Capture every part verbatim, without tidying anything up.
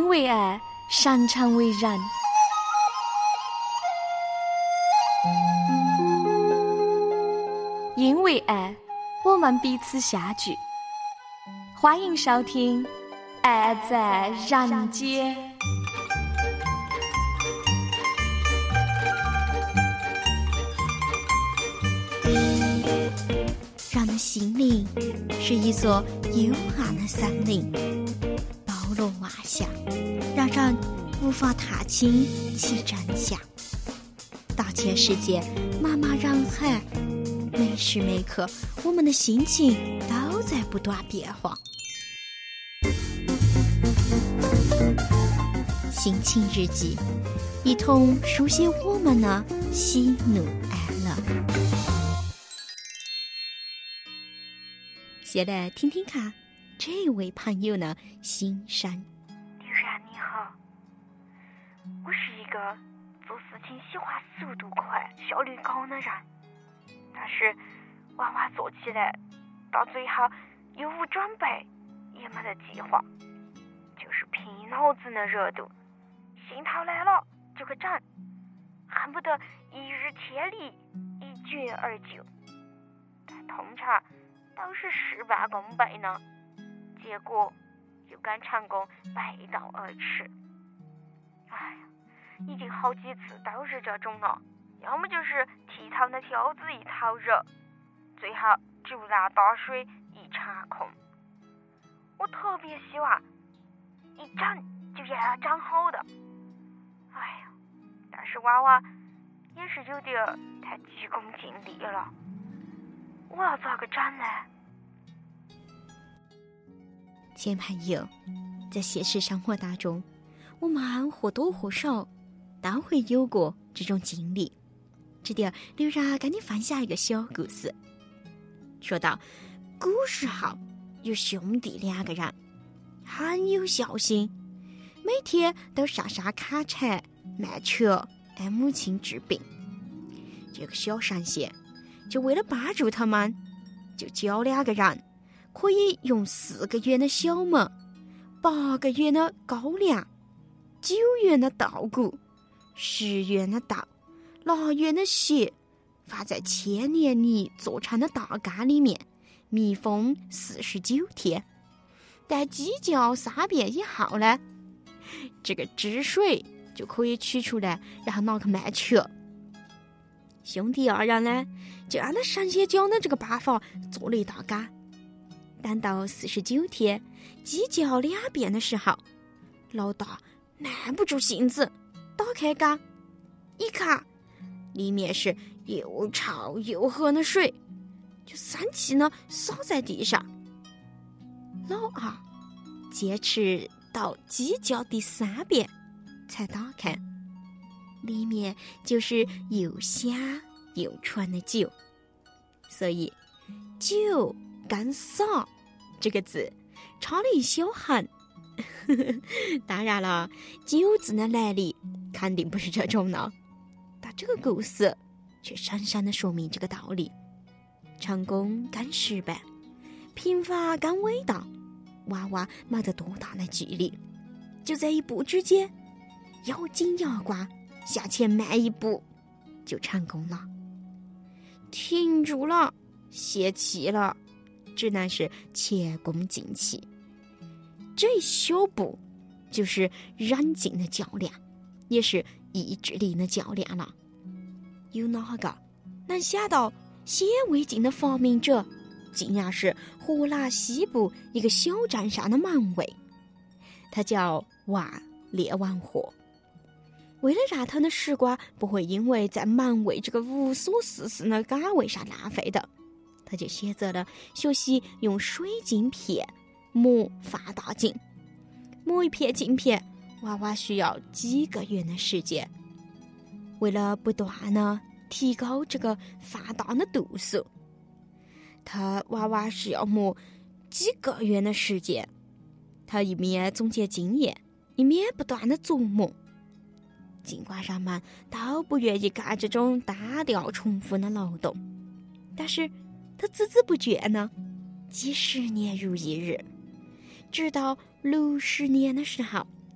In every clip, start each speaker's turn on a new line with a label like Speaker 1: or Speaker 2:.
Speaker 1: 为爱，擅长为人。因为爱，我们彼此相聚。欢迎收听《爱在人间》。
Speaker 2: 人的心灵是一座幽暗的森林，包罗万象，让人无法踏清其真相。大千世界，茫茫人海，每时每刻，我们的心情都在不断变化。心情日记，一同书写我们的喜怒哀乐。先来听听看这位朋友呢心声。
Speaker 3: 李然你好，我是一个做事情喜欢速度快效率高的人，但是娃娃做起来到最后又无准备也没得计划，就是凭脑子的热度，心头来了就个整，恨不得一日千里一决而就，但通常都是事半功倍呢，结果又跟成功背道而驰。哎呀，已经好几次都是这种了，要么就是剔透的挑子一头热，最后竹篮打水一场空。我特别希望一整就要整好的，哎呀，但是娃娃也是有点太急功近利了，我要咋个整呢？
Speaker 2: 亲朋友，在现实生活当中，我们或多或少都会有过这种经历。这点刘然跟你分享一个小故事。说到古时候有兄弟两个人，很有孝心，每天都上山砍柴卖车，给母亲治病。这个小神仙就为了帮助他们，就教两个人可以用四个元的小麦，八个元的高粱，九元的稻谷，十元的稻，腊月的血，放在千年泥做成的大缸里面，密封四十九天。待鸡叫三遍以后呢，这个汁水就可以取出来，然后拿去卖吃。兄弟二人呢，就按照神仙教的这个办法做了一大缸。等到四十九天鸡叫两遍的时候，老大耐不住性子，打开缸一看，里面是又臭又黑的水，就生气呢洒在地上。老二坚持到鸡叫第三遍才打开，里面就是又香又纯的酒。所以酒跟洒这个字差了一小横。当然了，酒字的来历肯定不是这种呢，但这个故事却深深地说明这个道理：成功跟失败，平凡跟伟大，往往没得多大的距离，就在一步之间，咬紧牙关向前迈一步就成功了。停住了，泄气了，只能是前功尽弃。这一小步就是韧劲的较量，也是意志力的较量了。有哪个能想到显微镜的发明者竟然是荷兰西部一个小镇上的门卫？他叫万列万霍。为了让他的时光不会因为在门卫这个无所事事的岗位上浪费的，他就选择了学习用水晶片磨放大镜。磨一片镜片往往需要几个月的时间。为了不断的提高这个放大的度数，他往往是要磨几个月的时间。他一面总结经验，一面不断的琢磨。尽管人们都不愿意干这种单调重复的劳动，但是他孜孜不倦呢，几十年如一日，直到六十年的时候，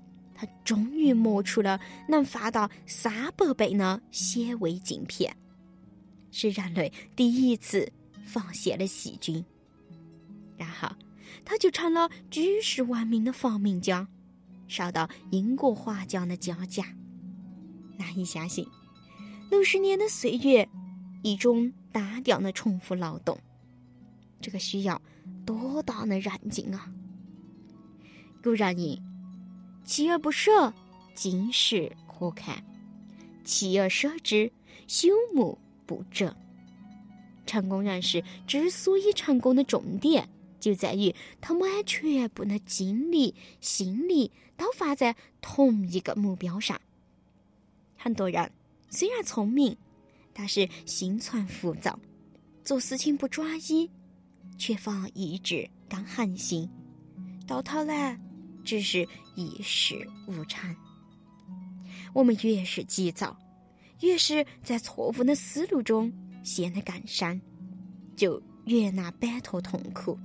Speaker 2: 他终于磨出了能发到三百倍的显微镜片，是人类第一次发现了细菌。然后他就成了举世闻名的发明家，受到英国画家的嘉奖。难以相信，六十年的岁月，一种单调的重复劳动，这个需要多大的韧劲啊！古人云：锲而不舍，金石可看；锲而舍之，朽木不折。成功人士之所以成功的重点，就在于他们把全部的精力、心力都放在同一个目标上。很多人虽然聪明，但是心存浮躁，做事情不专一，缺乏意志跟恒心，到头来只是一事无成。我们越是急躁，越是在错误的思路中陷得更深，就越难摆脱痛苦。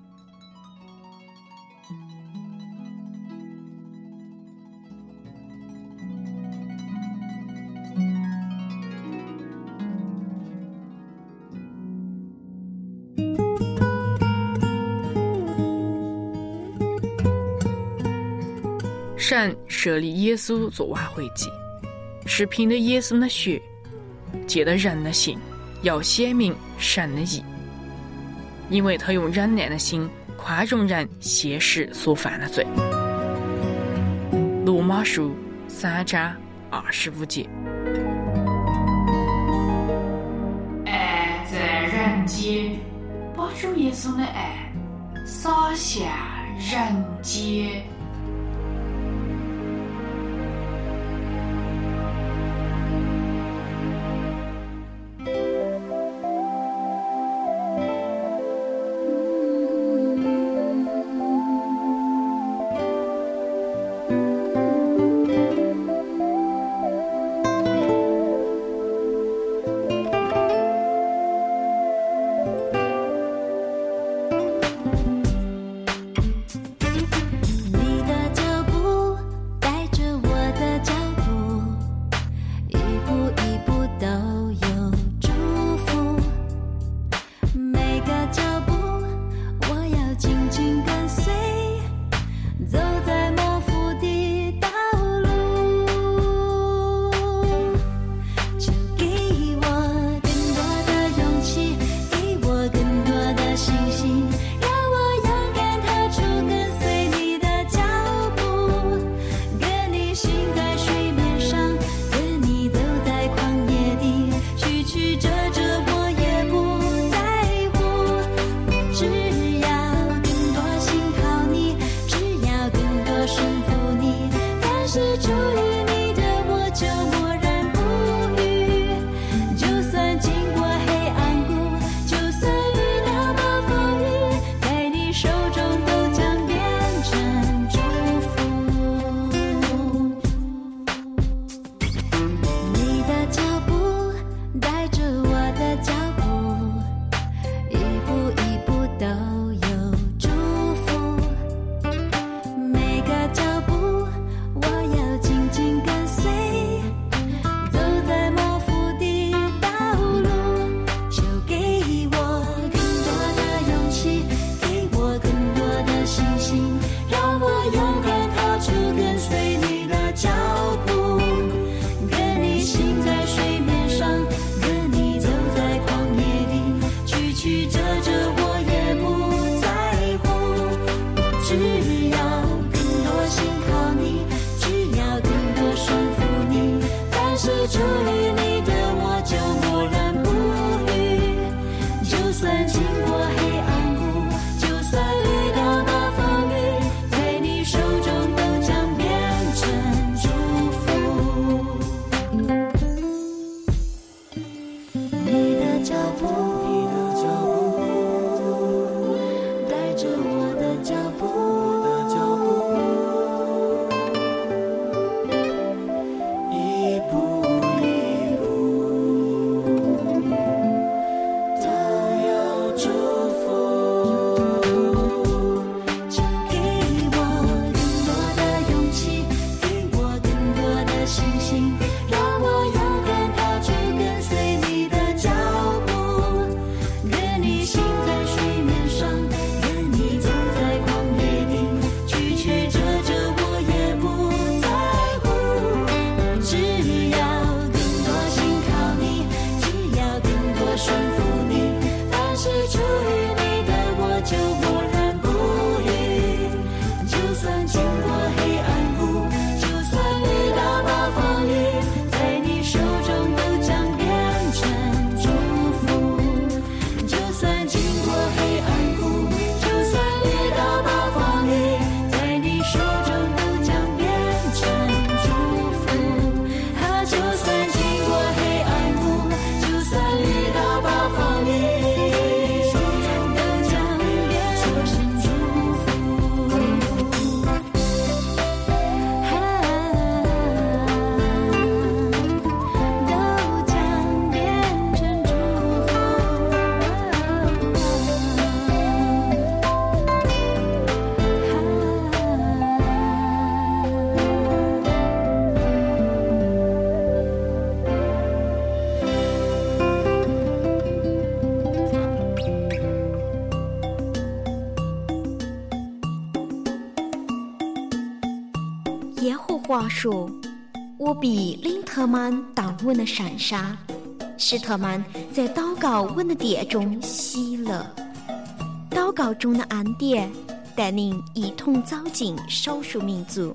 Speaker 4: 神设立耶稣做挽回祭，是凭着耶稣的血，借着人的心，要显明神的义，因为他用忍耐的心宽容人现时所犯的罪。罗马书三章二十五节。
Speaker 5: 爱在人间，把主耶稣的爱洒向人间。
Speaker 6: 你的脚步是出于你的，我就默然不语。就算经过黑暗谷，就算遇到暴风雨，在你手中都将变成祝福。就算经过黑暗谷，就算遇到暴风雨，在你手中都将变成祝福。啊，就算经过黑暗谷，就算遇到暴风雨，都将变成祝福。啊，都将变成祝
Speaker 2: 耶和华说：“我必领他们到我的山上，使他们在祷告我的殿中喜乐。祷告中的恩典，带领一同走进少数民族。”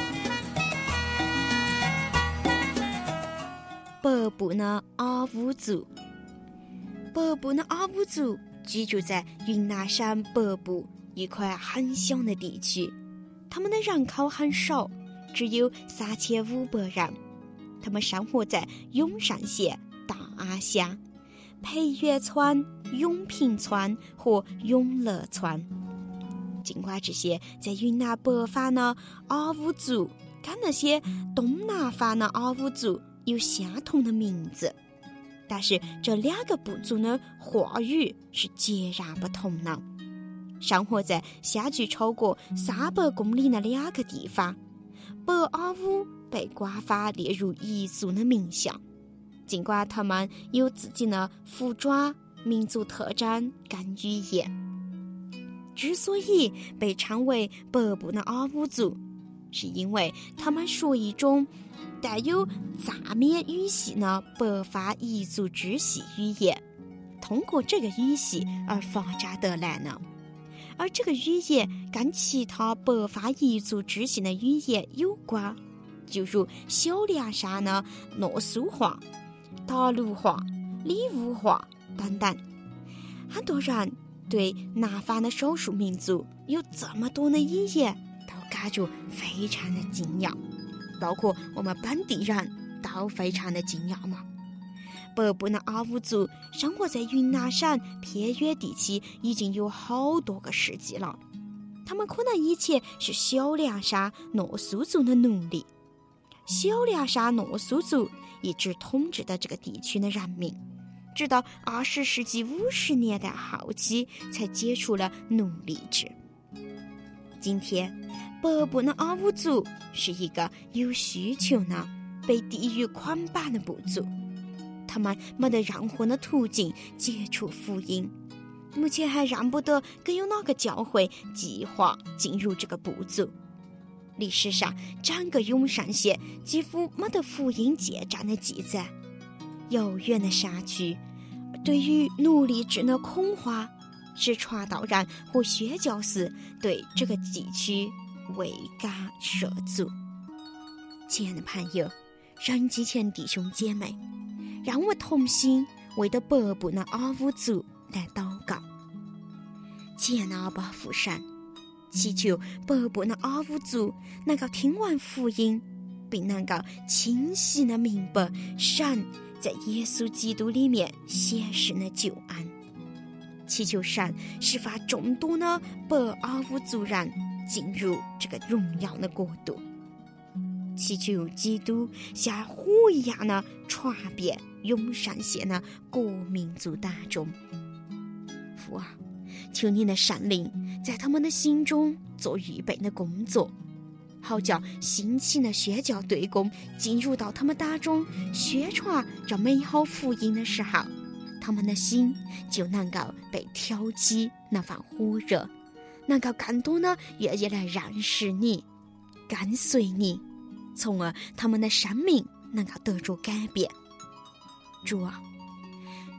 Speaker 2: 北部的阿乌族，北部的阿乌族居住在云南省北部一块很小的地区，他们的人口很少，只有三千五百人。他们生活在永山县大阿乡、培岳村、永平村和永乐村。尽管这些在云南北方的阿乌族跟那些东南方的阿乌族有相同的名字，但是这两个部族的话语是截然不同的。生活在相距超过三百公里的两个地方，北阿乌被官方列入彝族的名下，尽管他们有自己的服装、民族特征跟语言。之所以被称为北部的阿乌族，是因为他们说一种带有赞美语系的北方彝族支系语言，通过这个语系而发展得来的。而这个语言跟其他北方彝族支系的语言有关，就如小凉山的诺苏话、达鲁话、里乌话等等。很多人对南方的少数民族有这么多的语言都感觉非常的惊讶，包括我们本地人都非常的惊讶嘛。北部的阿乌族生活在云南省偏远地区已经有好多个世纪了，他们可能以前是小凉山诺苏族的奴隶。小凉山诺苏族一直统治的这个地区的人民，直到二十世纪五十年代后期才解除了奴隶制。今天北部的阿乌族是一个有需求的被地域捆绑的部族，他们没得任何的途径接触福音，目前还认不得更有哪个教会计划进入这个部族。历史上整个永山县几乎没得福音见证的记载。遥远的山区对于奴隶制的恐慌，使传道人和宣教士对这个地区未敢涉足。亲爱的朋友，人机前弟兄姐妹，让我们同心为着北部的阿乌族来祷告。亲爱的阿爸父神，祈求北部的阿乌族能够听完福音，并能够清晰地明白神在耶稣基督里面显示的救恩。祈求神使发众多的北阿乌族人进入这个荣耀的国度。祈求基督像火一样的传遍永山县的各民族当中。父啊，求你的圣灵在他们的心中做预备的工作，好叫兴起的宣教队工进入到他们当中，宣传这美好福音的时候，他们的心就能够被挑起那份火热，能够更多的愿意来认识你，跟随你，从而他们的生命能够得着改变。主啊，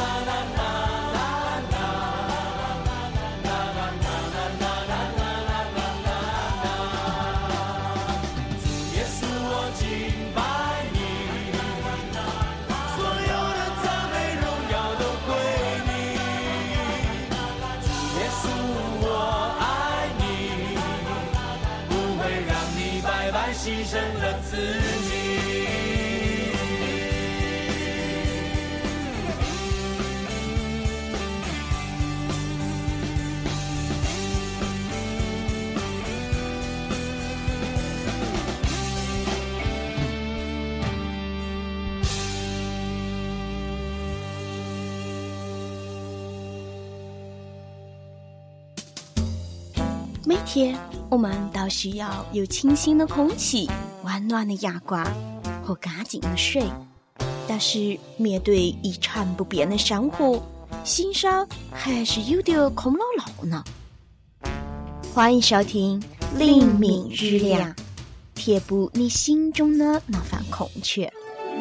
Speaker 6: 牺牲了自己。
Speaker 2: 每天我们都需要有清新的空气、温暖的阳光和干净的水，但是面对一成不变的生活，心上还是有点空落落呢。欢迎收听灵敏日亮，填补你心中的那份空缺。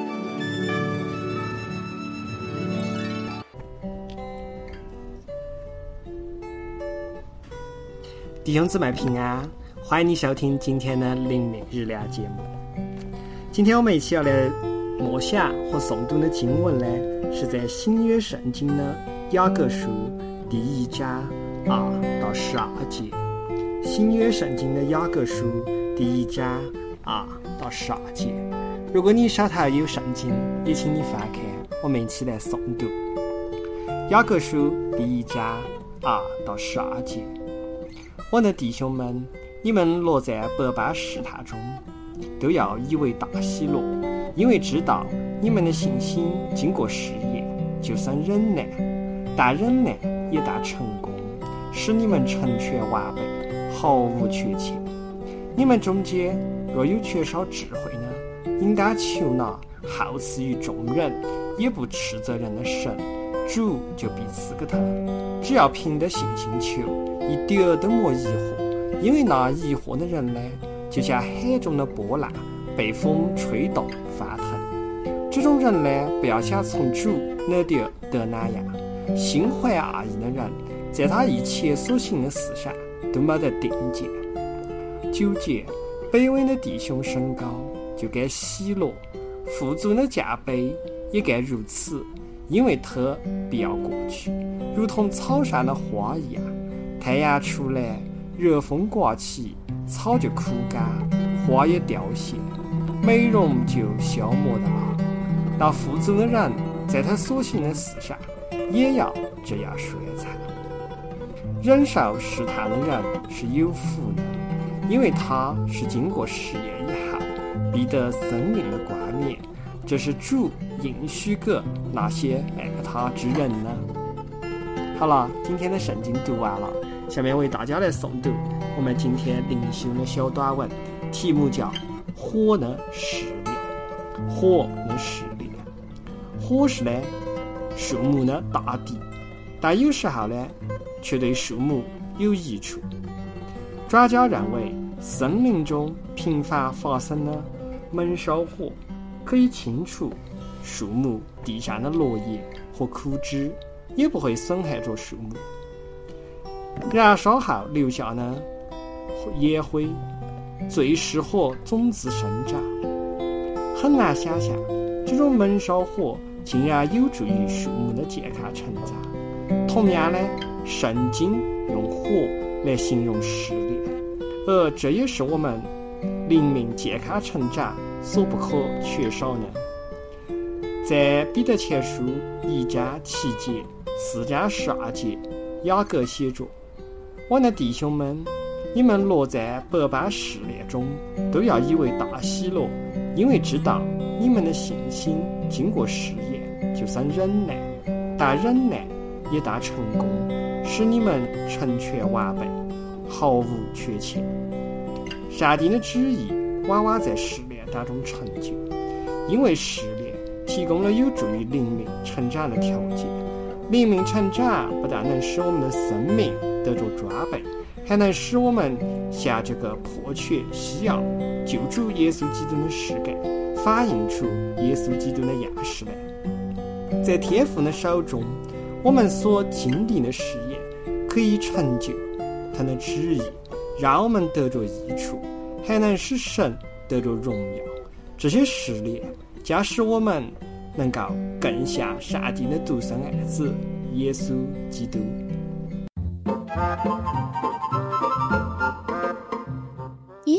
Speaker 7: 弟兄姊妹平安，欢迎你收听今天的灵敏日亮节目。今天我们一起要来默想和诵读的经文呢，是在新约圣经的雅各书第一章二到十二节。新约圣经的雅各书第一章二到十二节。如果你手头有圣经，也请你翻开，我们一起来诵读。雅各书第一章二到十二节。我的弟兄们，你们落在百般试探中，都要以为大喜乐，因为知道你们的信心经过试验，就算忍耐，但忍耐也当成功，使你们成全完备，毫无缺欠。你们中间若有缺少智慧呢，应当求那厚赐于众人，也不斥责人的神，主就必赐给他。只要凭着信心求，一点都莫疑惑，因为那疑惑的人呢，就像海中的波浪，被风吹动翻腾。这种人呢，不要想从主那点得那样。心怀恶意的人，在他一切所行的事上都没得定见。九节，卑微的弟兄升高，就该喜乐；富足的加卑，也该如此，因为他必要过去，如同草上的花一样。太阳出来，热风刮起，草就枯干，花也凋谢，美容就消磨的了。那富足的人，在他所行的事上，也要这样衰残。忍受试探的人是有福的，因为他是经过试验以后，必得生命的冠冕。这是主应许给那些爱他之人呢。好了，今天的圣经读完了，下面为大家来诵读我们今天灵修的小短文，题目叫火的试炼。火的试炼，火是呢树木的大敌，但有时候呢却对树木有益处。专家认为，森林中频繁发生的闷烧火可以清除树木地上的落叶和枯枝，也不会损害着树木。燃烧后留下的野灰最适合种子生长。很难想象，这种闷烧火竟然有助于树木的健康成长。同样呢，圣经用火来形容试炼，而这也是我们灵命健康成长所不可缺少的。在彼得前书一章七节、四章十二节，雅各写着：我的弟兄们，你们落在百般试炼中，都要以为大喜乐，因为知道你们的信心经过试验，就算忍耐，但忍耐也当成功，使你们成全完备，毫无缺欠。上帝的旨意往往在试炼当中成就，因为试炼提供了有助于灵命成长的条件。灵命成长不但能使我们的生命得着装备，还能使我们向这个迫切需要救主耶稣基督的世界反映出耶稣基督的样式来。在天父的手中，我们所经历的试验可以成就他的旨意，让我们得着益处，还能使神得着荣耀。这些试炼将使我们能够更像上帝的独生爱子耶稣基督。
Speaker 2: 耶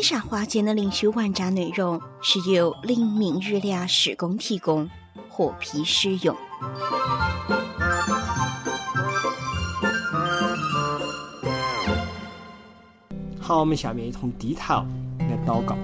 Speaker 2: 以上话节的灵修文章内容是由灵敏日料施工提供，获批使用。
Speaker 7: 好，我们下面一同低头来祷告。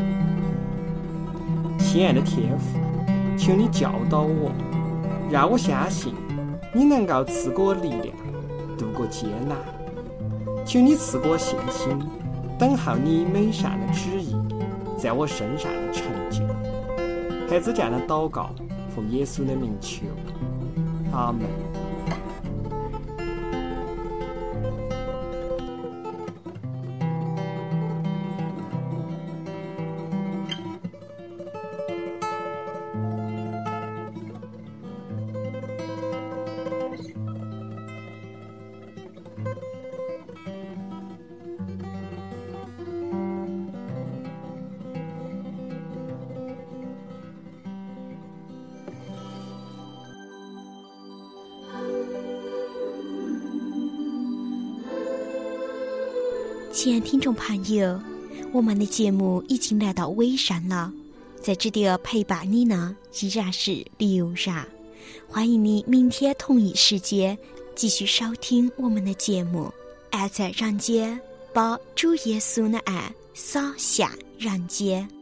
Speaker 7: 亲爱的天父，求你教导我，让我相信你能够赐给我力量度过艰难。求你赐给我信心，等候你美善的旨意在我身上的成就。孩子这样的祷告，奉耶稣的名求，阿门。
Speaker 2: 亲爱听众朋友，我们的节目已经来到尾声了，在这里陪伴你呢依然是刘然，欢迎你明天同一时间继续收听我们的节目。爱在人间，把主耶稣的爱洒向人间。